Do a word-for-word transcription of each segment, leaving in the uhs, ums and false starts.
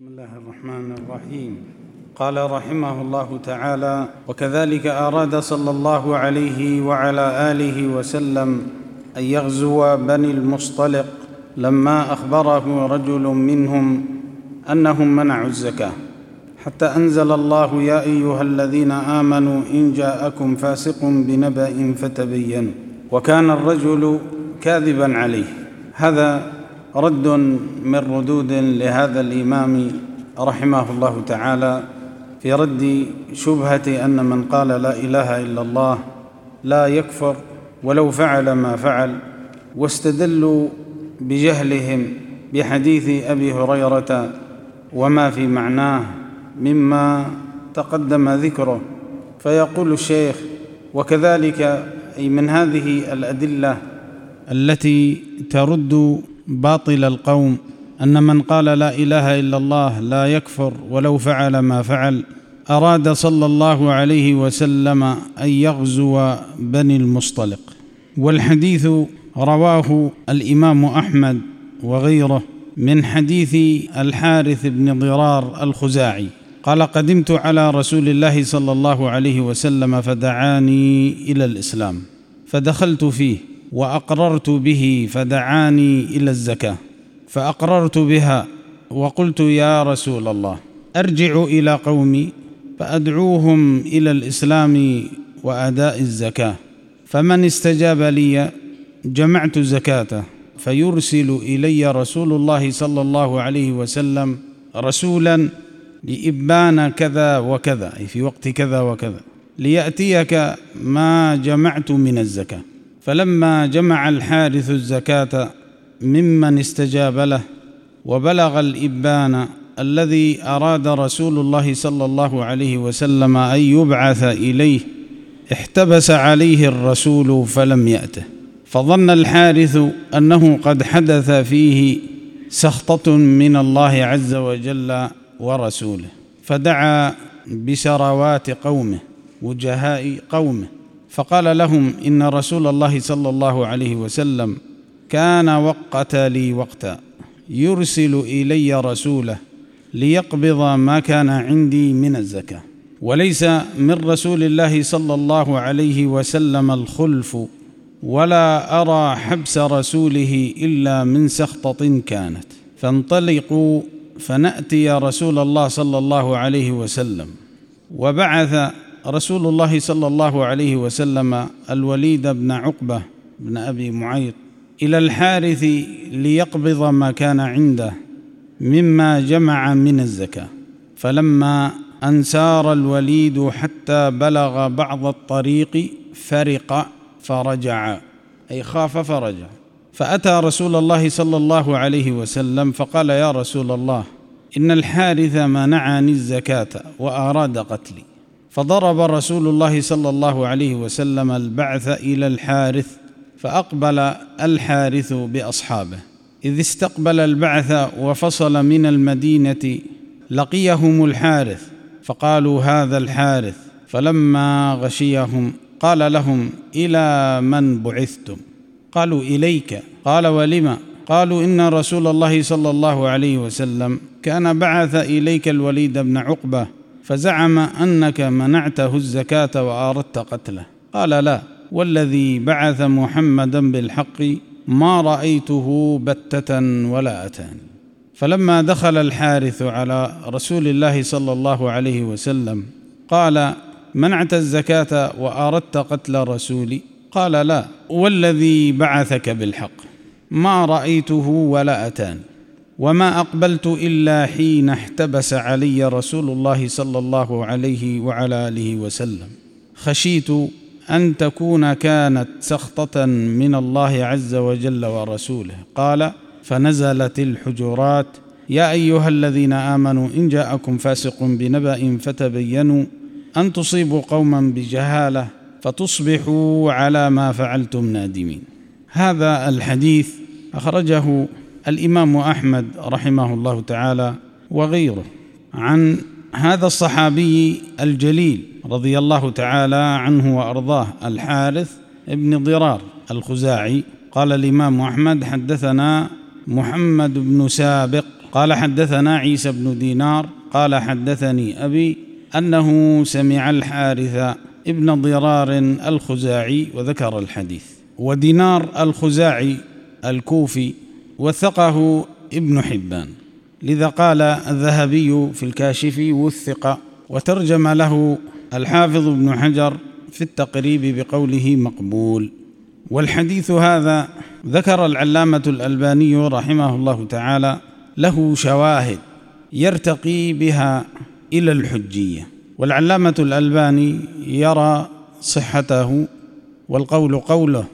بسم الله الرحمن الرحيم. قال رحمه الله تعالى: وكذلك أراد صلى الله عليه وعلى آله وسلم أن يغزو بني المصطلق لما أخبره رجل منهم أنهم منعوا الزكاة، حتى أنزل الله: يا أيها الذين آمنوا إن جاءكم فاسق بنبأ فتبينوا. وكان الرجل كاذبا عليه. هذا رد من ردود لهذا الإمام رحمه الله تعالى في رد شبهة أن من قال لا إله إلا الله لا يكفر ولو فعل ما فعل، واستدلوا بجهلهم بحديث أبي هريرة وما في معناه مما تقدم ذكره. فيقول الشيخ: وكذلك، أي من هذه الأدلة التي ترد باطل القوم أن من قال لا إله إلا الله لا يكفر ولو فعل ما فعل، أراد صلى الله عليه وسلم أن يغزو بني المصطلق. والحديث رواه الإمام أحمد وغيره من حديث الحارث بن ضرار الخزاعي قال: قدمت على رسول الله صلى الله عليه وسلم فدعاني إلى الإسلام، فدخلت فيه وأقررت به، فدعاني إلى الزكاة فأقررت بها، وقلت: يا رسول الله، أرجع إلى قومي فأدعوهم إلى الإسلام وأداء الزكاة، فمن استجاب لي جمعت زكاته، فيرسل إلي رسول الله صلى الله عليه وسلم رسولا لإبان كذا وكذا، أي في وقت كذا وكذا، ليأتيك ما جمعت من الزكاة. فلما جمع الحارث الزكاة ممن استجاب له وبلغ الإبان الذي أراد رسول الله صلى الله عليه وسلم أن يبعث إليه، احتبس عليه الرسول فلم يأته، فظن الحارث أنه قد حدث فيه سخطة من الله عز وجل ورسوله، فدعا بسروات قومه وجهاء قومه، فقال لهم: إن رسول الله صلى الله عليه وسلم كان وقت لي وقتا، يرسل إلي رسوله ليقبض ما كان عندي من الزكاة، وليس من رسول الله صلى الله عليه وسلم الخلف، ولا أرى حبس رسوله إلا من سخطة كانت، فانطلقوا فنأتي رسول الله صلى الله عليه وسلم. وبعث رسول الله صلى الله عليه وسلم الوليد بن عقبة بن أبي معيط إلى الحارث ليقبض ما كان عنده مما جمع من الزكاة. فلما أن سار الوليد حتى بلغ بعض الطريق فرق فرجع، أي خاف فرجع، فأتى رسول الله صلى الله عليه وسلم فقال: يا رسول الله، إن الحارث منعني الزكاة وأراد قتلي. فضرب رسول الله صلى الله عليه وسلم البعث إلى الحارث، فأقبل الحارث بأصحابه، إذ استقبل البعث وفصل من المدينة لقيهم الحارث، فقالوا: هذا الحارث. فلما غشيهم قال لهم: إلى من بعثتم؟ قالوا: إليك. قال: ولم؟ قالوا: إن رسول الله صلى الله عليه وسلم كان بعث إليك الوليد بن عقبة، فزعم أنك منعته الزكاة وأردت قتله. قال: لا، والذي بعث محمدا بالحق ما رأيته بتة ولا أتاني. فلما دخل الحارث على رسول الله صلى الله عليه وسلم قال: منعت الزكاة وأردت قتل رسولي؟ قال: لا، والذي بعثك بالحق ما رأيته ولا أتاني، وما أقبلت إلا حين احتبس علي رسول الله صلى الله عليه وعلى آله وسلم، خشيت أن تكون كانت سخطة من الله عز وجل ورسوله. قال: فنزلت الحجرات: يا أيها الذين آمنوا إن جاءكم فاسق بنبأ فتبينوا أن تصيبوا قوما بجهالة فتصبحوا على ما فعلتم نادمين. هذا الحديث أخرجه الإمام أحمد رحمه الله تعالى وغيره عن هذا الصحابي الجليل رضي الله تعالى عنه وأرضاه، الحارث بن ضرار الخزاعي. قال الإمام أحمد: حدثنا محمد بن سابق قال حدثنا عيسى بن دينار قال حدثني أبي أنه سمع الحارث ابن ضرار الخزاعي وذكر الحديث. ودينار الخزاعي الكوفي وثقه ابن حبان، لذا قال الذهبي في الكاشف وثق، وترجم له الحافظ ابن حجر في التقريب بقوله مقبول. والحديث هذا ذكر العلامة الألباني رحمه الله تعالى له شواهد يرتقي بها إلى الحجية، والعلامة الألباني يرى صحته، والقول قوله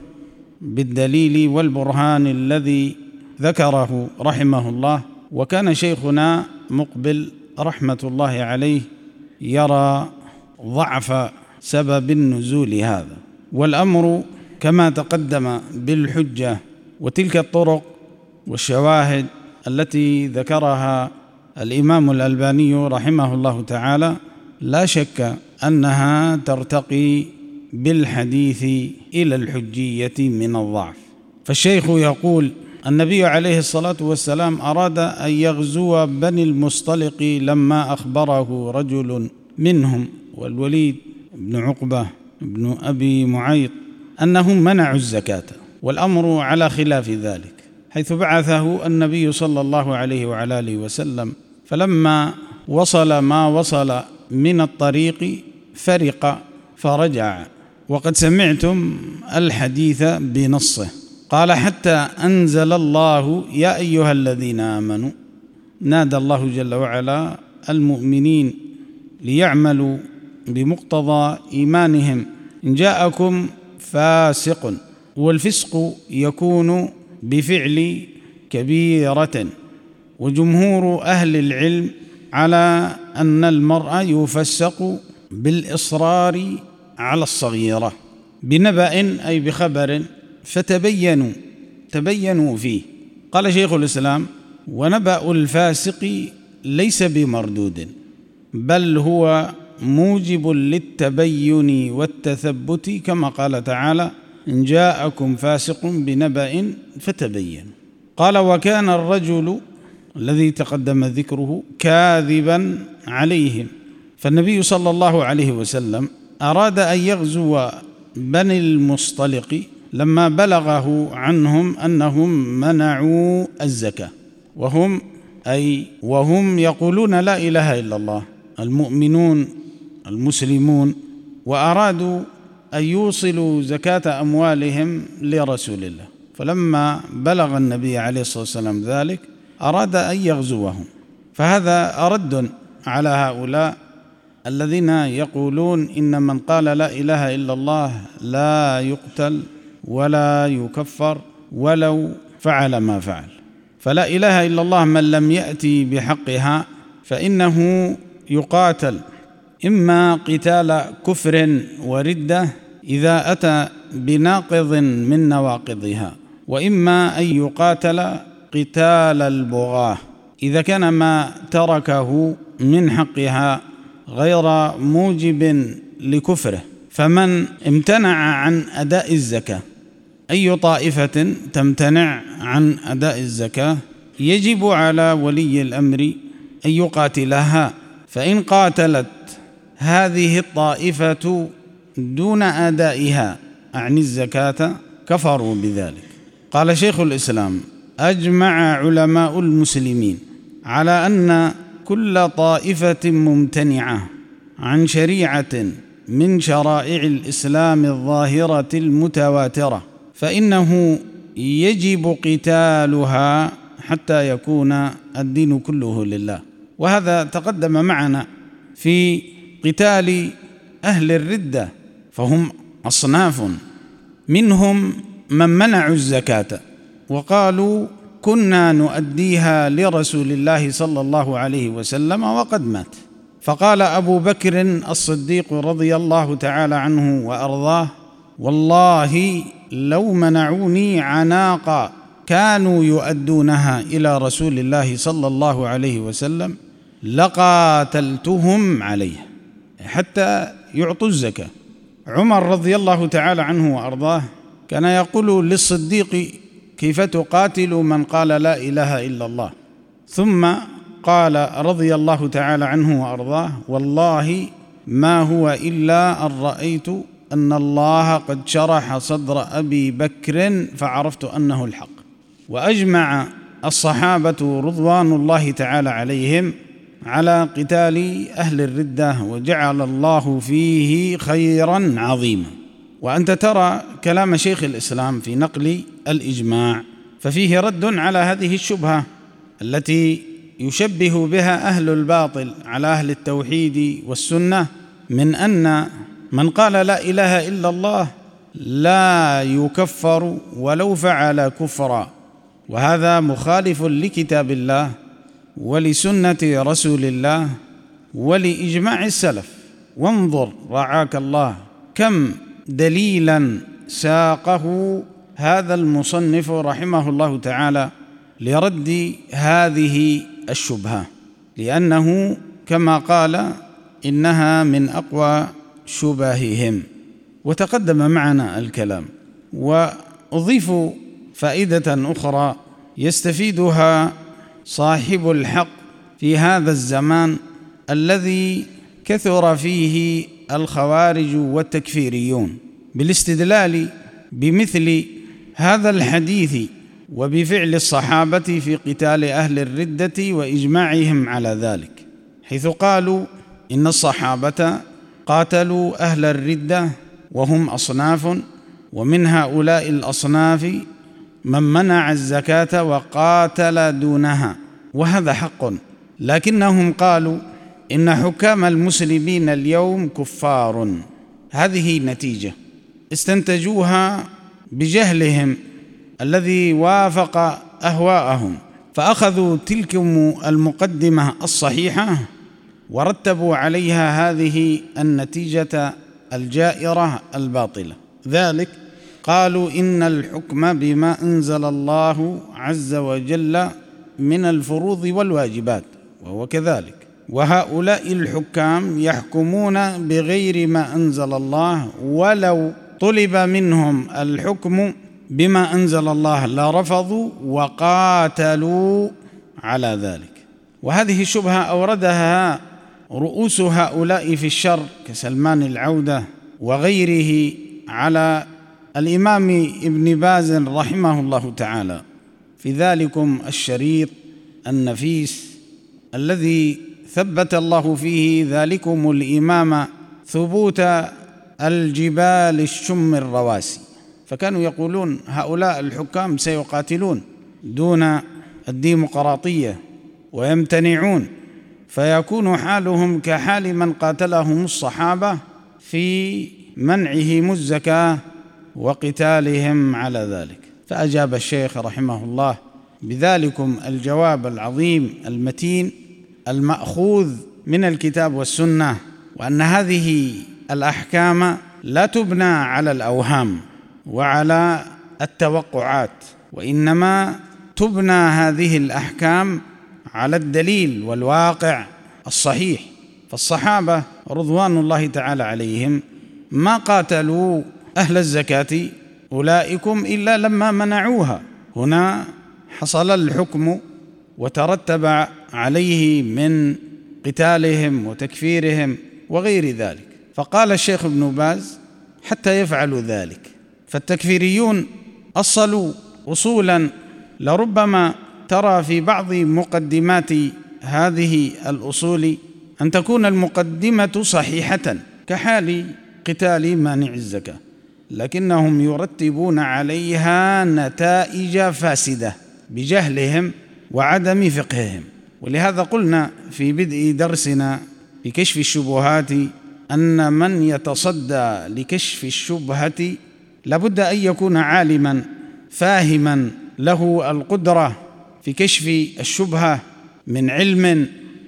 بالدليل والبرهان الذي ذكره رحمه الله. وكان شيخنا مقبل رحمة الله عليه يرى ضعف سبب النزول هذا، والأمر كما تقدم بالحجة وتلك الطرق والشواهد التي ذكرها الإمام الألباني رحمه الله تعالى لا شك أنها ترتقي بالحديث إلى الحجية من الضعف. فالشيخ يقول: النبي عليه الصلاة والسلام أراد أن يغزو بني المصطلق لما أخبره رجل منهم، والوليد بن عقبة بن أبي معيط، أنهم منعوا الزكاة، والأمر على خلاف ذلك، حيث بعثه النبي صلى الله عليه وعلى آله وسلم، فلما وصل ما وصل من الطريق فرق فرجع، وقد سمعتم الحديث بنصه. قال: حتى أنزل الله يا أيها الذين آمنوا، نادى الله جل وعلا المؤمنين ليعملوا بمقتضى إيمانهم: إن جاءكم فاسق، والفسق يكون بفعل كبيرة، وجمهور أهل العلم على أن المرء يفسق بالإصرار على الصغيرة بنبأ أي بخبر فتبينوا تبينوا فيه. قال شيخ الإسلام: ونبأ الفاسق ليس بمردود، بل هو موجب للتبين والتثبت، كما قال تعالى: إن جاءكم فاسق بنبأ فتبينوا. قال: وكان الرجل الذي تقدم ذكره كاذبا عليهم، فالنبي صلى الله عليه وسلم أراد أن يغزو بني المصطلق لما بلغه عنهم أنهم منعوا الزكاة، وهم أي وهم يقولون لا إله إلا الله، المؤمنون المسلمون، وأرادوا أن يوصلوا زكاة أموالهم لرسول الله. فلما بلغ النبي عليه الصلاة والسلام ذلك أراد أن يغزوهم. فهذا رد على هؤلاء الذين يقولون إن من قال لا إله إلا الله لا يقتل ولا يكفر ولو فعل ما فعل. فلا إله إلا الله من لم يأتي بحقها فإنه يقاتل، إما قتال كفر وردة إذا أتى بناقض من نواقضها، وإما أن يقاتل قتال البغاة إذا كان ما تركه من حقها غير موجب لكفره. فمن امتنع عن أداء الزكاة، أي طائفة تمتنع عن أداء الزكاة، يجب على ولي الأمر أن يقاتلها، فإن قاتلت هذه الطائفة دون أدائها عن الزكاة كفروا بذلك. قال شيخ الإسلام: أجمع علماء المسلمين على أن كل طائفة ممتنعة عن شريعة من شرائع الإسلام الظاهرة المتواترة فإنه يجب قتالها حتى يكون الدين كله لله. وهذا تقدم معنا في قتال أهل الردة، فهم أصناف، منهم من منعوا الزكاة وقالوا كنا نؤديها لرسول الله صلى الله عليه وسلم وقد مات. فقال أبو بكر الصديق رضي الله تعالى عنه وأرضاه: والله لو منعوني عناقا كانوا يؤدونها إلى رسول الله صلى الله عليه وسلم لقاتلتهم عليه حتى يعطوا الزكاة. عمر رضي الله تعالى عنه وأرضاه كان يقول للصديق: كيف تقاتل من قال لا إله إلا الله؟ ثم قال رضي الله تعالى عنه وأرضاه: والله ما هو إلا أن رأيت أن الله قد شرح صدر أبي بكر فعرفت أنه الحق. وأجمع الصحابة رضوان الله تعالى عليهم على قتال أهل الردة، وجعل الله فيه خيرا عظيما. وأنت ترى كلام شيخ الإسلام في نقل الإجماع، ففيه رد على هذه الشبهة التي يشبه بها أهل الباطل على أهل التوحيد والسنة، من أن من قال لا إله إلا الله لا يكفر ولو فعل كفرا، وهذا مخالف لكتاب الله ولسنة رسول الله ولإجماع السلف. وانظر رعاك الله كم دليلا ساقه هذا المصنف رحمه الله تعالى لرد هذه الشبهة، لأنه كما قال إنها من أقوى شبههم. وتقدم معنا الكلام، وأضيف فائدة أخرى يستفيدها صاحب الحق في هذا الزمان الذي كثر فيه الخوارج والتكفيريون، بالاستدلال بمثل هذا الحديث وبفعل الصحابة في قتال أهل الردة وإجماعهم على ذلك، حيث قالوا إن الصحابة قاتلوا أهل الردة وهم أصناف، ومن هؤلاء الأصناف من منع الزكاة وقاتل دونها، وهذا حق، لكنهم قالوا إن حكام المسلمين اليوم كفار. هذه نتيجة استنتجوها بجهلهم الذي وافق أهواءهم، فأخذوا تلك المقدمة الصحيحة ورتبوا عليها هذه النتيجة الجائرة الباطلة. ذلك قالوا إن الحكم بما أنزل الله عز وجل من الفروض والواجبات، وهو كذلك، وهؤلاء الحكام يحكمون بغير ما أنزل الله، ولو طلب منهم الحكم بما أنزل الله لرفضوا وقاتلوا على ذلك. وهذه الشبهة أوردها رؤوس هؤلاء في الشر كسلمان العودة وغيره على الإمام ابن باز رحمه الله تعالى في ذلكم الشريط النفيس الذي ثبت الله فيه ذلكم الإمام ثبوت الجبال الشم الرواسي. فكانوا يقولون هؤلاء الحكام سيقاتلون دون الديمقراطية ويمتنعون، فيكون حالهم كحال من قاتلهم الصحابة في منعهم الزكاة وقتالهم على ذلك. فأجاب الشيخ رحمه الله بذلكم الجواب العظيم المتين المأخوذ من الكتاب والسنة، وأن هذه الأحكام لا تبنى على الأوهام وعلى التوقعات، وإنما تبنى هذه الأحكام على الدليل والواقع الصحيح. فالصحابة رضوان الله تعالى عليهم ما قاتلوا أهل الزكاة أولئكم إلا لما منعوها، هنا حصل الحكم وترتب عليه من قتالهم وتكفيرهم وغير ذلك. فقال الشيخ ابن باز حتى يفعلوا ذلك، فالتكفيريون أصلوا أصولا لربما ترى في بعض مقدمات هذه الأصول أن تكون المقدمة صحيحة كحال قتال مانع الزكاة، لكنهم يرتبون عليها نتائج فاسدة بجهلهم وعدم فقههم. ولهذا قلنا في بدء درسنا في كشف الشبهات أن من يتصدى لكشف الشبهة لابد أن يكون عالما فاهما له القدرة في كشف الشبهة من علم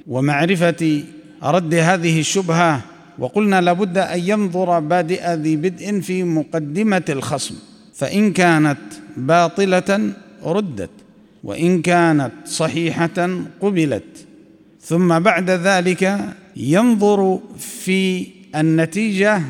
ومعرفة رد هذه الشبهة. وقلنا لابد أن ينظر بادئ ذي بدء في مقدمة الخصم، فإن كانت باطلة ردت، وإن كانت صحيحة قبلت، ثم بعد ذلك ينظر في النتيجة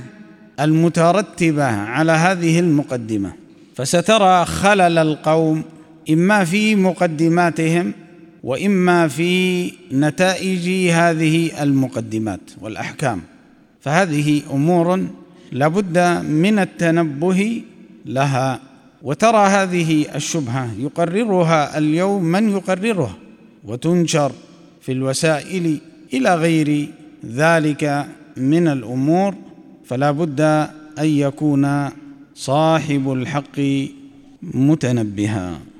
المترتبة على هذه المقدمة. فسترى خلل القوم إما في مقدماتهم وإما في نتائج هذه المقدمات والأحكام، فهذه أمور لابد من التنبه لها. وترى هذه الشبهة يقررها اليوم من يقررها وتنشر في الوسائل إلى غير ذلك من الأمور، فلا بد أن يكون صاحب الحق متنبها.